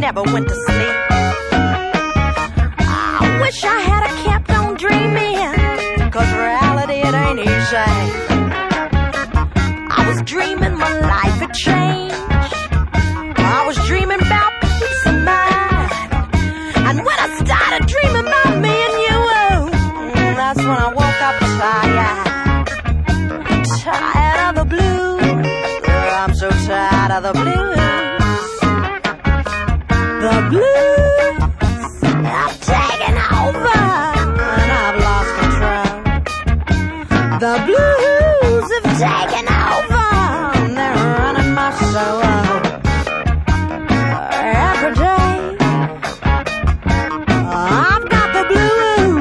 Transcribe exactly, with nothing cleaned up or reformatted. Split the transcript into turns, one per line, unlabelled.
never went to sleep. I wish I had a kept on dreaming, 'cause reality it ain't easy. I was dreaming my life had changed. I was dreaming about peace of mind. And when I started dreaming about me and you, oh, that's when I woke up tired. Tired of the blues. I'm so tired of the blues. The blues have taken over, and I've lost control. The blues have taken over.